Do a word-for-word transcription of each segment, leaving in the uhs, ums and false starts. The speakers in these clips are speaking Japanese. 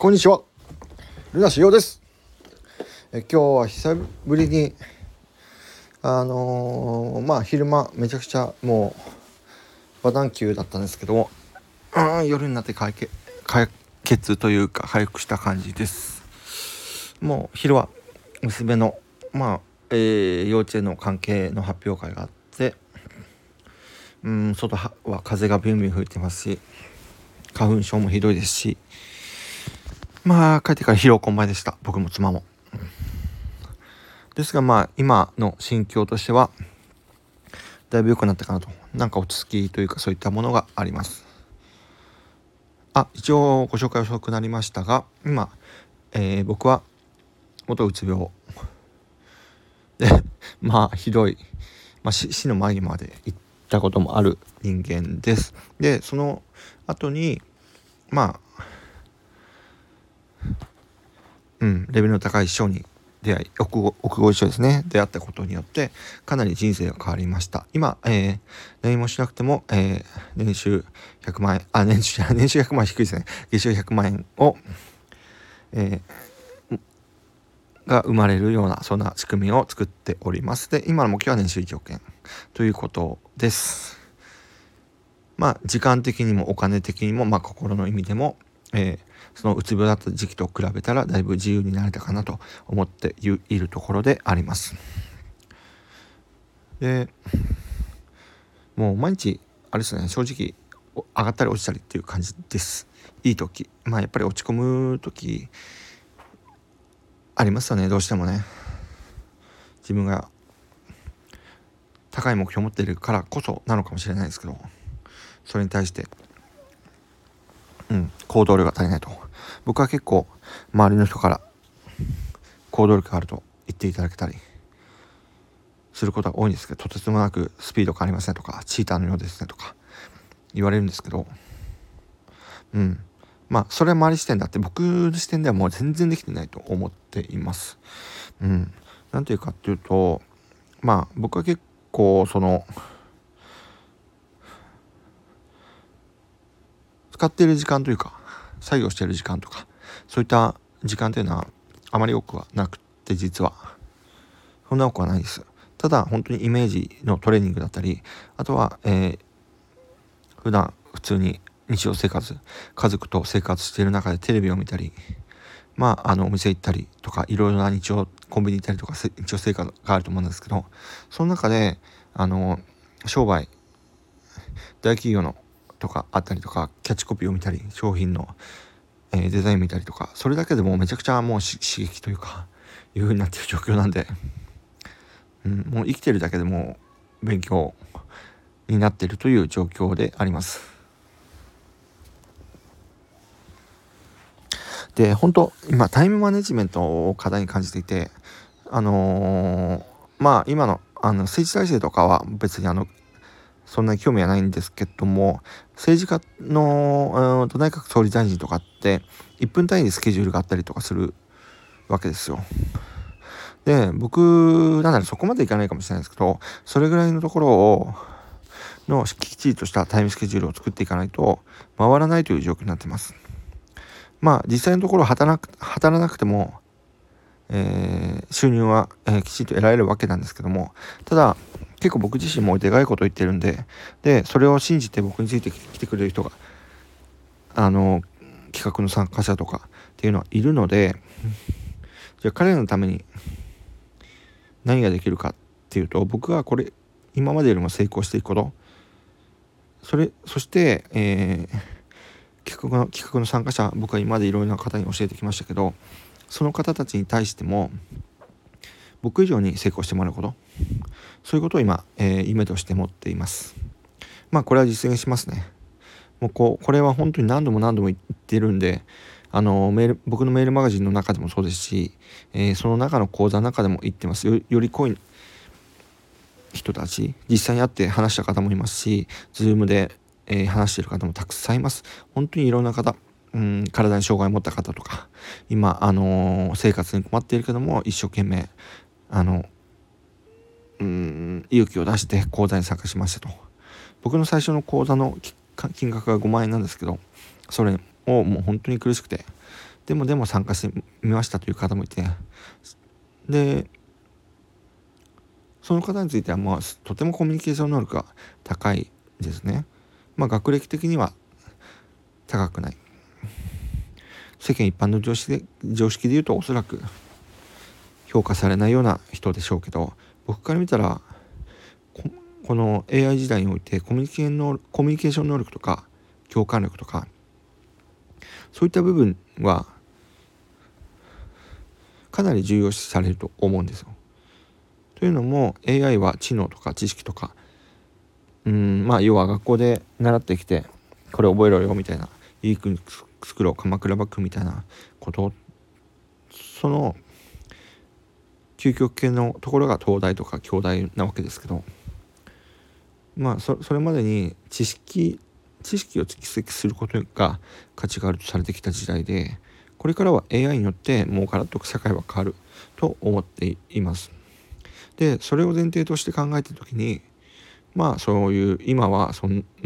こんにちは、ルナシヨウです。え今日は久ぶりにあのー、まあ昼間めちゃくちゃもうバタン級だったんですけども、うん夜になって解決解決というか回復した感じです。もう昼は娘のまあ、えー、幼稚園の関係の発表会があって、うん外は風がビュンビュン吹いてますし、花粉症もひどいですし、まあ帰ってから疲労困憊でした。僕も妻もですが、まあ今の心境としてはだいぶ良くなったかなと、なんか落ち着きというかそういったものがあります。あ、一応ご紹介遅くなりましたが、今、えー、僕は元うつ病でまあひどい、まあ、死, 死の間際まで行ったこともある人間です。でその後にまあうんレベルの高い師匠に出会い、奥越師匠ですね、出会ったことによってかなり人生が変わりました。今、えー、何もしなくても、えー、年収ひゃくまん円、あ年収年収ひゃくまん円低いですね。月収ひゃくまん円を、えー、が生まれるようなそんな仕組みを作っております。で今の目標は年収いちおくえんということです。まあ時間的にもお金的にも、まあ心の意味でも、えー、そのうつ病だった時期と比べたらだいぶ自由になれたかなと思っているところであります。でもう毎日あれですね、正直上がったり落ちたりっていう感じです。いい時、まあやっぱり落ち込む時ありますよね、どうしてもね。自分が高い目標を持っているからこそなのかもしれないですけど、それに対してうん行動力が足りないと、僕は結構周りの人から行動力があると言っていただけたりすることが多いんですけど、とてつもなくスピードがありませんとか、チーターのようですねとか言われるんですけど、うんまあそれは周り視点だって、僕の視点ではもう全然できてないと思っています。うんなんていうかっていうと、まあ僕は結構その使っている時間というか作業している時間とかそういった時間というのはあまり多くはなくて、実はそんな多くはないです。ただ本当にイメージのトレーニングだったり、あとは、えー、普段普通に日常生活、家族と生活している中でテレビを見たり、まああのお店行ったりとか、いろいろな日常コンビニ行ったりとか日常生活があると思うんですけど、その中であの商売大企業のとかあったりとか、キャッチコピーを見たり、商品の、えー、デザイン見たりとか、それだけでもめちゃくちゃもう刺激というかいう風になっている状況なんで、うん、もう生きてるだけでもう勉強になっているという状況であります。で本当今タイムマネジメントを課題に感じていて、あのー、まあ今のあの政治体制とかは別にあのそんなに興味はないんですけども、政治家の内閣総理大臣とかっていっぷん単位でスケジュールがあったりとかするわけですよ。で僕なんならそこまでいかないかもしれないですけど、それぐらいのところをのきっちりとしたタイムスケジュールを作っていかないと回らないという状況になってます。まあ実際のところ働く働らなくても、えー、収入は、えー、きちんと得られるわけなんですけども、ただ結構僕自身もでかいことを言ってるんで、でそれを信じて僕について来てくれる人があの企画の参加者とかっていうのはいるので、じゃあ彼らのために何ができるかっていうと、僕はこれ今までよりも成功していくこと、それそして、えー、企画の企画の参加者、僕は今までいろいろな方に教えてきましたけど、その方たちに対しても僕以上に成功してもらうこと、そういうことを今、えー、夢として持っています。まあこれは実現しますね。もうこうこれは本当に何度も何度も言っているんで、あのメール僕のメールマガジンの中でもそうですし、えー、その中の講座の中でも言ってます。 よ, より濃い人たち、実際に会って話した方もいますし、ズームで、えー、話している方もたくさんいます。本当にいろんな方、うん、体に障害を持った方とか、今、あのー、生活に困っているけども一生懸命あのうん勇気を出して講座に参加しましたと。僕の最初の講座の金額がごまん円なんですけど、それをもう本当に苦しくてでもでも参加してみましたという方もいて、でその方についてはまあとてもコミュニケーション能力が高いですね。まあ学歴的には高くない、世間一般の常識で常識で言うとおそらく評価されないような人でしょうけど、僕から見たら こ, この エーアイ 時代においてコミュニケーション能コミュニケーション能力とか共感力とかそういった部分はかなり重要視されると思うんですよ。というのも エーアイ は知能とか知識とか、うーんまあ要は学校で習ってきてこれ覚えろよみたいな、いい国作ろう鎌倉幕府みたいなこと、その究極系のところが東大とか京大なわけですけど、まあ そ, それまでに知識知識を蓄積することが価値があるとされてきた時代で、これからは エーアイ によってもうガラッと社会は変わると思っています。でそれを前提として考えた時に、まあそういう今はそん、うん、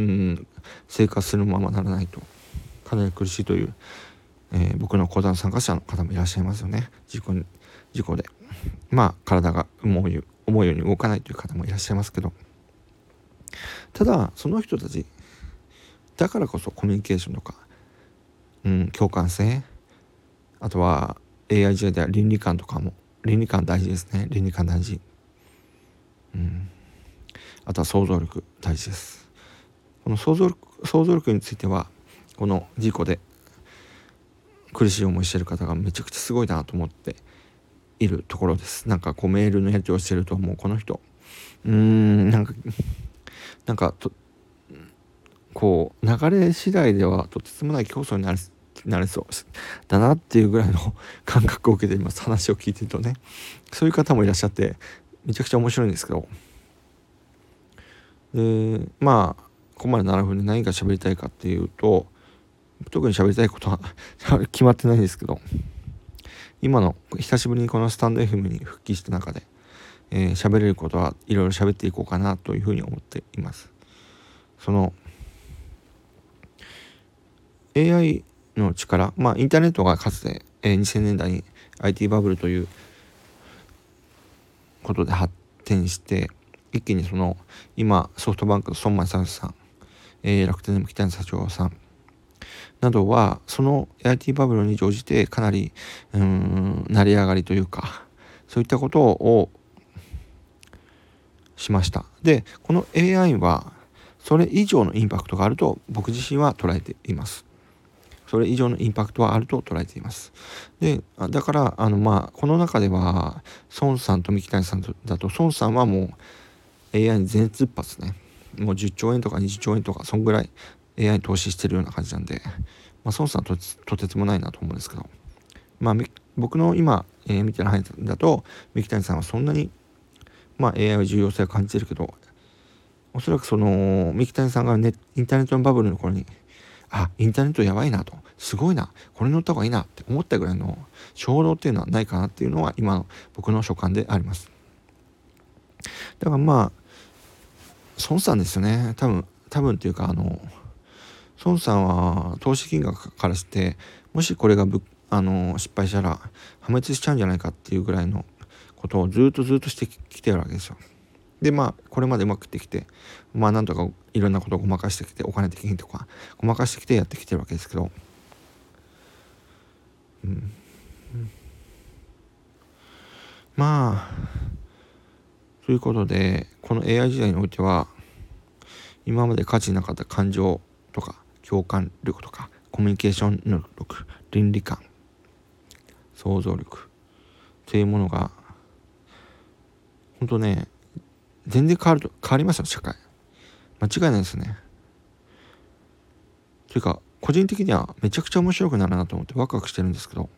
生活するままならないとかなり苦しいという、えー、僕の講座の参加者の方もいらっしゃいますよね。事故に事故でまあ体が思うよ思うように動かないという方もいらっしゃいますけど、ただその人たちだからこそコミュニケーションとか、うん、共感性、あとは エーアイ 時代では倫理観とかも倫理観大事ですね。倫理観大事、うん、あとは想像力大事です。この想像力想像力についてはこの事故で苦しい思いしてる方がめちゃくちゃすごいなと思っているところです。なんかこうメールのやり取りをしてるともうこの人うーんなんかなんかとこう流れ次第ではとてつもない競争になるなれそうだなっていうぐらいの感覚を受けています。話を聞いてるとね、そういう方もいらっしゃってめちゃくちゃ面白いんですけど、でまあここまでななふんで何が喋りたいかっていうと、特に喋りたいことは決まってないんですけど、今の久しぶりにこのスタンド エフエム に復帰した中でえー、喋れることはいろいろ喋っていこうかなというふうに思っています。その エーアイ の力、まあインターネットがかつて、えー、にせんねんだいに アイティー バブルということで発展して一気にその今ソフトバンクの孫正義さん、えー、楽天の三木谷社長さんなどはその アイティー バブルに乗じてかなりうーん成り上がりというかそういったことをしました。でこの エーアイ はそれ以上のインパクトがあると僕自身は捉えています。それ以上のインパクトはあると捉えています。でだからあのまあこの中では孫さんと三木谷さんだと、孫さんはもう エーアイ に全突発ね、もうじゅっちょうえんとかにじゅっちょうえんとかそんぐらい エーアイ に投資してるような感じなんで、まあ、孫さんは と, とてつもないなと思うんですけど、まあ僕の今、えー、見てる範囲だと三木谷さんはそんなにまあ エーアイ は重要性を感じてるけど、おそらくその三木谷さんが、ね、インターネットのバブルの頃にあインターネットやばいなと、すごいな、これ乗った方がいいなって思ったぐらいの衝動っていうのはないかなっていうのは今の僕の所感であります。だからまあ孫さんですよね。多分多分っていうかあの孫さんは投資金額からしてもしこれがぶあの失敗したら破滅しちゃうんじゃないかっていうぐらいのことをずっとずっとしてきてるわけですよ。でまあこれまでうまくいってきて、まあなんとかいろんなことをごまかしてきて、お金的にとかごまかしてきてやってきてるわけですけど、うん、うん、まあということでこの エーアイ 時代においては今まで価値なかった感情とか共感力とかコミュニケーション能力、倫理観、想像力というものが本当ね全然変わると変わりますよ社会。間違いないですね。というか個人的にはめちゃくちゃ面白くなるなと思ってワクワクしてるんですけど、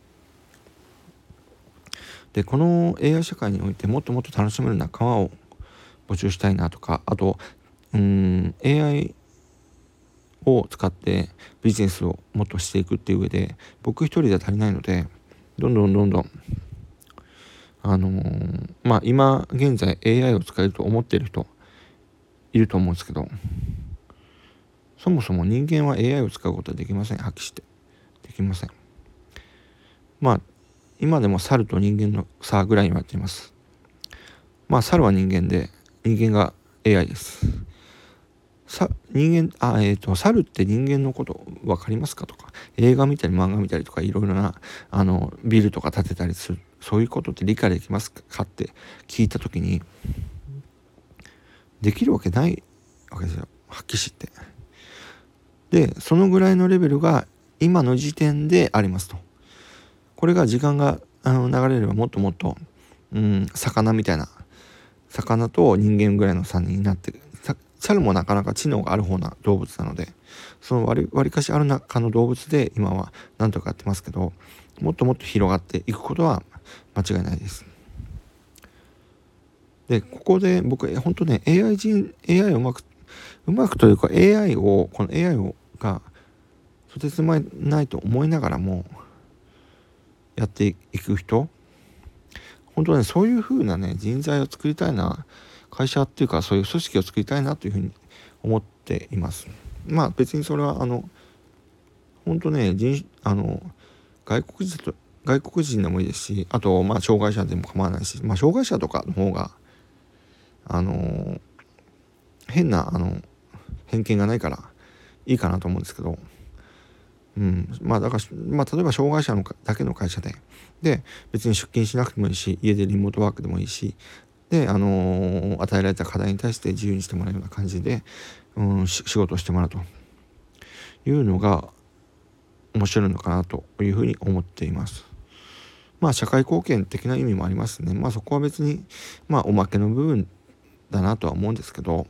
でこの エーアイ 社会においてもっともっと楽しめる仲間を募集したいなとか、あとうーん エーアイ を使ってビジネスをもっとしていくっていう上で僕一人では足りないので、どんどんどんどんあのー、まあ今現在 エーアイ を使えると思っている人いると思うんですけど、そもそも人間は エーアイ を使うことはできません。発揮してできません。 まあ今でも猿と人間の差ぐらいになっています。まあ猿は人間で、人間が エーアイ です。さ人間あえっ、ー、と猿って人間のこと分かりますかとか、映画見たり漫画見たりとかいろいろなあのビルとか建てたりする、そういうことって理解できますかって聞いた時に、できるわけないわけですよ、はっきり言って。でそのぐらいのレベルが今の時点でありますと。これが時間があの流れればもっともっと、うん、魚みたいな、魚と人間ぐらいの差になって、猿もなかなか知能がある方な動物なので、その割りかしある中の動物で今は何とかやってますけど、もっともっと広がっていくことは間違いないです。でここで僕本当ね エーアイ 人 エーアイ をうまくうまくというか エーアイ をこの エーアイ をがとてつもないと思いながらもやっていく人、本当ねそういう風なね人材を作りたいな、会社っていうかそういう組織を作りたいなというふうに思っています。まあ別にそれはあの本当ね人あの外国人と外国人でもいいですし、あとまあ障害者でも構わないし、まあ障害者とかの方があの変なあの偏見がないからいいかなと思うんですけど、うん、まあだから、まあ、例えば障害者のだけの会社でで別に出勤しなくてもいいし、家でリモートワークでもいいしで、あのー、与えられた課題に対して自由にしてもらうような感じで、うん、仕事をしてもらうというのが面白いのかなというふうに思っています。まあ社会貢献的な意味もありますね。まあそこは別にまあおまけの部分だなとは思うんですけど、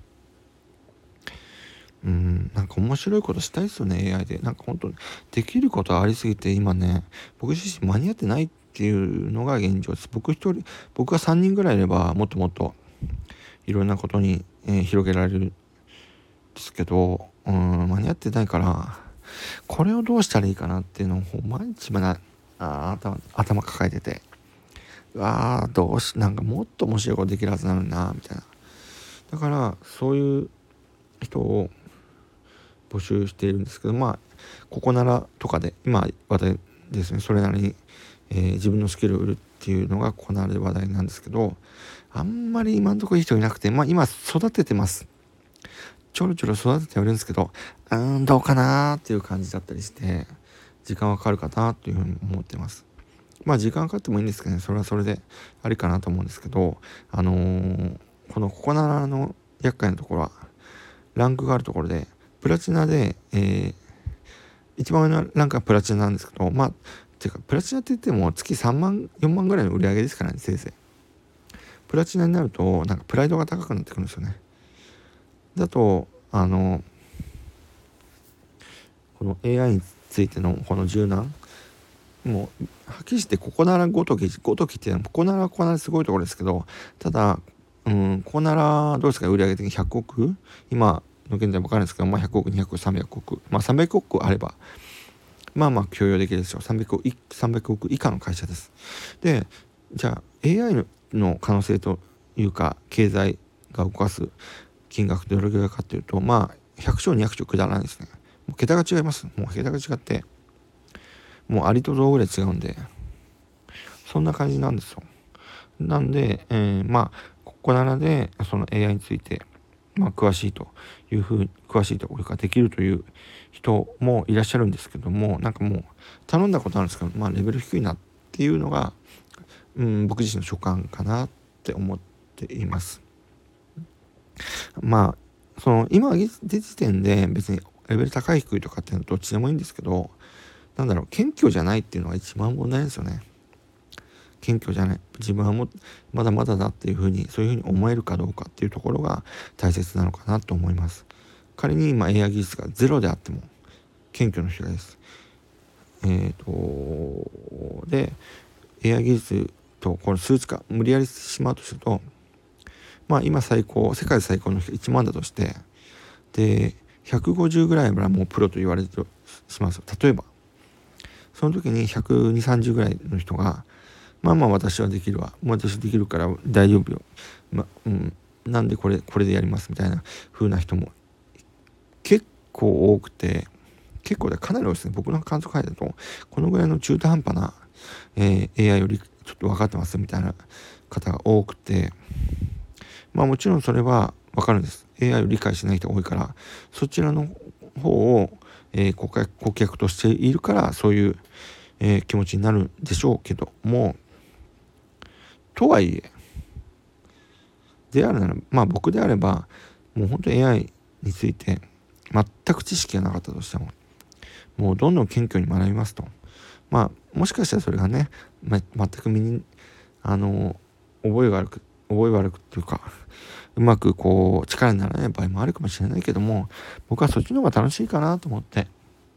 うん、なんか面白いことしたいですよね エーアイ で。なんか本当にできることありすぎて今ね僕自身間に合ってないっていうのが現状です。僕一人僕がさんにんぐらいいればもっともっといろんなことに、えー、広げられるんですけど、うん、間に合ってないからこれをどうしたらいいかなっていうのを毎日まだあ頭頭抱えてて、うわーどうしなんかもっと面白いことできるはずなのになみたいな。だからそういう人を募集しているんですけど、まあここならとかで今話題ですね、それなりに、えー、自分のスキルを売るっていうのがここならで話題なんですけど、あんまり今のところいい人いなくて、まあ今育ててます、ちょろちょろ育ててはいるんですけど、うーんどうかなーっていう感じだったりして時間はかかるかなというふうに思ってます。まあ時間かかってもいいんですけどね、それはそれでありかなと思うんですけど、あのー、このここならの厄介なところはランクがあるところでプラチナで、えー、一番上のランクはプラチナなんですけど、まあていうかプラチナって言っても月さんまんよんまんぐらいの売り上げですからね、せいぜい。プラチナになるとなんかプライドが高くなってくるんですよね。だとあのこの エーアイ についてのこの柔軟、もうはっきりしてここならごときごときっていうのはここならここならすごいところですけど、ただうんここならどうですか、売上的にひゃくおく今の現在分かるんですけど、まあ、ひゃくおくにひゃくおくさんびゃくおく、まあさんびゃくおくあればまあまあ許容できるでしょう。さんびゃくおくさんびゃくおく以下の会社です。でじゃあ エーアイ の可能性というか経済が動かす金額どれぐらいかっていうと、まあひゃくちょうにひゃくちょうくだらないですね。もう桁が違います。もう桁が違ってもうありとぞぐらい違うんで、そんな感じなんですよ。なんで、えー、まあここならでその エーアイ について、まあ、詳しいというふうに詳しいところができるという人もいらっしゃるんですけども、なんかもう頼んだことあるんですけど、まあレベル低いなっていうのが、うん、僕自身の所感かなって思っています。まあその今現時点で別にレベル高い低いとかっていうのはどっちでもいいんですけど、なんだろう、謙虚じゃないっていうのが一番問題ですよね。謙虚じゃない、自分はもまだまだだっていうふうにそういうふうに思えるかどうかっていうところが大切なのかなと思います。仮に今 エーアイ 技術がゼロであっても謙虚の人です。えっ、ー、とで エーアイ 技術とこの数値化無理やりしてしまうとすると、まあ今最高世界最高の人いちまんだとして、でひゃくごじゅうぐらいはもうプロと言われるとします。例えばその時にひゃくにじゅう、さんじゅうぐらいの人がまあまあ私はできるわ、もう私できるから大丈夫よ、まうん、なんでこれこれでやりますみたいな風な人も結構多くて、結構でかなり多いですね。僕の観測範囲だとこのぐらいの中途半端なえー、エーアイ よりちょっと分かってますみたいな方が多くて、まあもちろんそれは分かるんです。 エーアイ を理解しない人が多いから、そちらの方を、えー、顧客、顧客としているからそういう、えー、気持ちになるんでしょうけども、とはいえであるなら、まあ僕であればもう本当に エーアイ について全く知識がなかったとしても、もうどんどん謙虚に学びますと。まあもしかしたらそれがね、ま、全く身にあの覚え悪く覚え悪くっていうか、うまくこう力にならない場合もあるかもしれないけども、僕はそっちの方が楽しいかなと思って、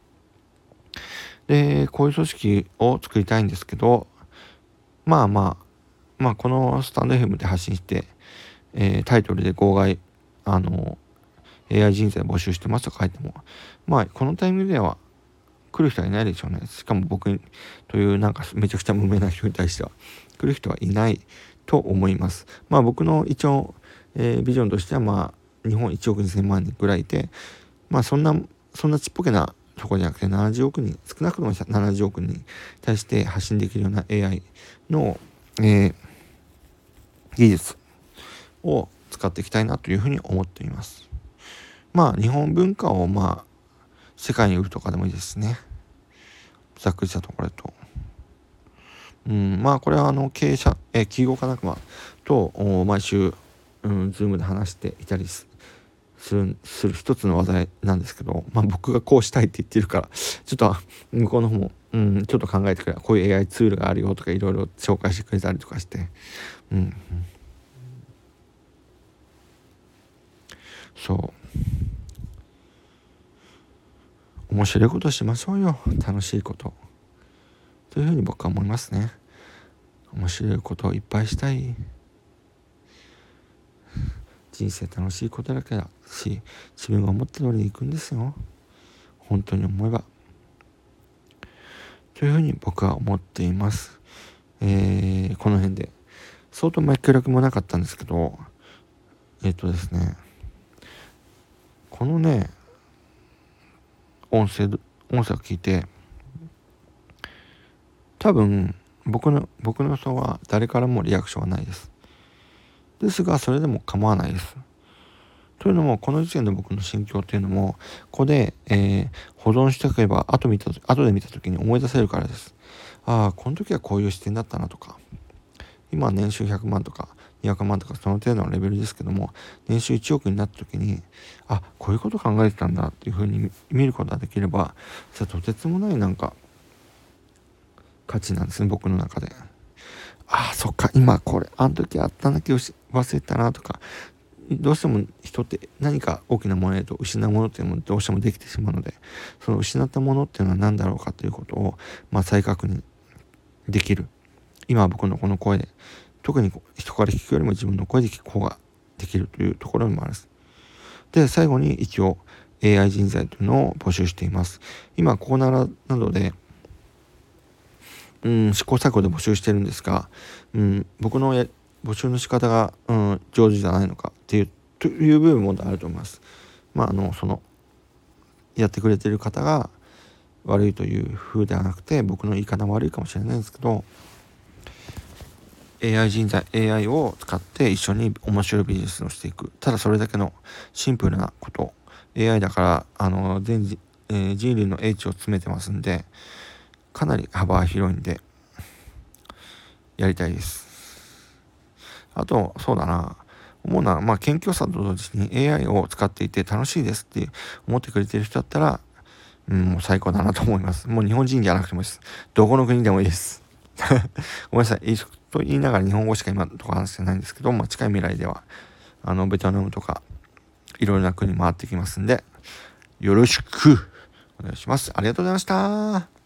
でこういう組織を作りたいんですけど、まあまあまあこのスタンド エフエム で発信して、えー、タイトルで号外あの エーアイ 人材募集してますと書いても、まあこのタイミングでは来る人はいないでしょうね。しかも僕というなんかめちゃくちゃ無名な人に対しては来る人はいないと思います。まあ僕の一応、えー、ビジョンとしては、まあ日本いちおくにせんまん人ぐらいいて、まあそんなそんなちっぽけなとこじゃなくてななじゅうおくにん、少なくともななじゅうおくにんに対して発信できるような エーアイ の、えー、技術を使っていきたいなというふうに思っています。まあ日本文化をまあ世界に売るとかでもいいですね。ざっくりしたところだと。うん、まあこれはあの経営者、えー、企業家仲間と毎週、うん、ズームで話していたりするする一つの話題なんですけど、まあ僕がこうしたいって言ってるから、ちょっと向こうの方も、うん、ちょっと考えてくれ、こういう エーアイ ツールがあるよとかいろいろ紹介してくれたりとかして、うん、うん、そう面白いことしましょうよ、楽しいことというふうに僕は思いますね。面白いことをいっぱいしたい。人生楽しいことだけだし、自分が思った通りに行くんですよ、本当に思えば。というふうに僕は思っています。えー、この辺で相当前記録もなかったんですけど、えっ、ー、とですねこのね音声音声を聞いて、多分僕の僕の予想は誰からもリアクションはないです。ですがそれでも構わないです。というのもこの時点で僕の心境というのもここで、えー、保存しておけば後見た後で見た時に思い出せるからです。ああこの時はこういう視点だったなとか、今は年収ひゃくまんとかにひゃくまんとかその程度のレベルですけども、年収いちおくになった時にあこういうこと考えてたんだっていう風に見ることができれば、それはとてつもないなんか価値なんですね、僕の中で。ああそっか今これあの時あったんだけど忘れたなとか、どうしても人って何か大きなものへと失うものっていうのもどうしてもできてしまうので、その失ったものっていうのは何だろうかということを、まあ、再確認できる。今僕のこの声で、特に人から聞くよりも自分の声で聞く方ができるというところにもあるんです。で最後に一応 エーアイ 人材というのを募集しています。今ここならなどでうん試行錯誤で募集してるんですが、うん、僕のや募集の仕方が、うん、上手じゃないのかっていうという部分もあると思います。まああのそのやってくれてる方が悪いという風ではなくて、僕の言い方も悪いかもしれないんですけど、 エーアイ 人材 エーアイ を使って一緒に面白いビジネスをしていく、ただそれだけのシンプルなこと。 エーアイ だからあの全人、えー、人類の英知を詰めてますんで、かなり幅は広いんでやりたいです。あとそうだな、思うのは、まあ謙虚さと同時に エーアイ を使っていて楽しいですって思ってくれてる人だったら、うん、もう最高だなと思います。もう日本人じゃなくてもいいです。どこの国でもいいです。ごめんなさい。と言いながら日本語しか今のところ話してないんですけど、まあ近い未来ではあのベトナムとかいろいろな国回ってきますんで、よろしくお願いします。ありがとうございました。